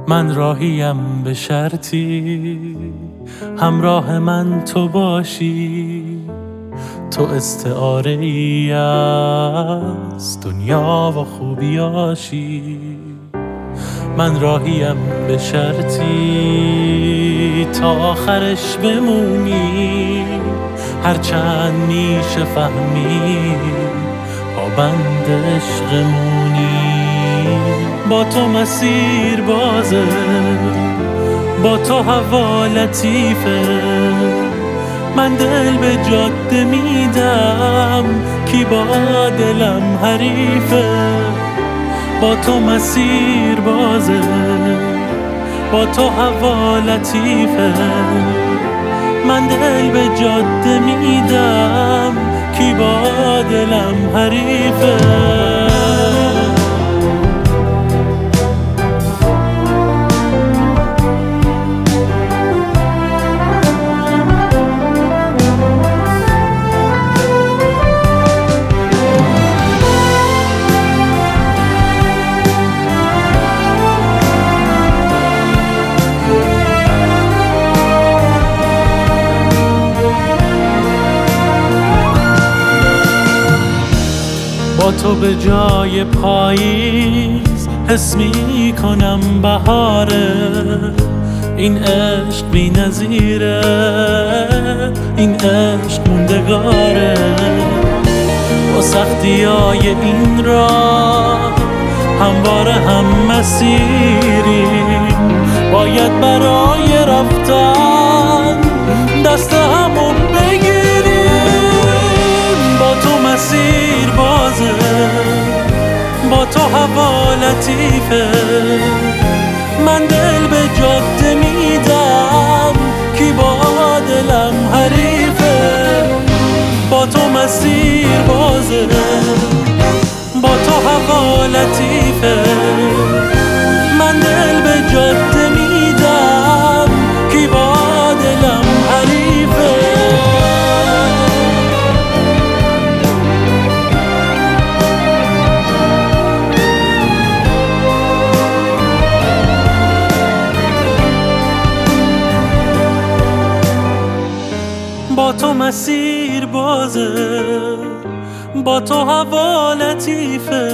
من راهیم به شرطی همراه من تو باشی، تو استعاره ای از دنیا و خوبیاشی. من راهیم به شرطی تا آخرش بمونی، هرچند میشه فهمی پابند عشقمونی. با تو مسیر بازه، با تو هوا لطیفه، من دل به جاده میدم کی با دلم حریفه. با تو مسیر بازه، با تو هوا لطیفه، من دل به جاده میدم کی با دلم حریفه. با تو به جای پاییز حس می کنم بهاره، این عشق بی نظیره، این عشق موندگاره. با سختی های این راه همواره هم مسیریم، باید برای رفتن دست همون بگیریم. با تو مسیر بازه، با تو هوا لطیفه، من دل به جاده میدم کی با دلم حریفه. با تو مسیر بازه، با تو هوا لطیفه، من دل به جاده میدم کی با دلم حریفه. با تو مسیر بازه، با تو هوا لطیفه،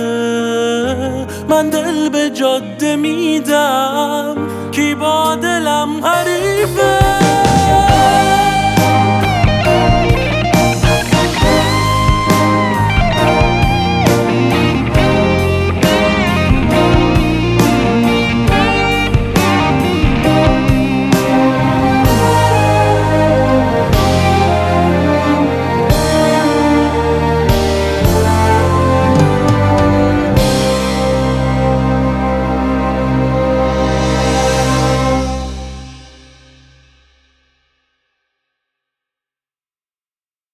من دل به جاده میدم کی با دلم حریفه.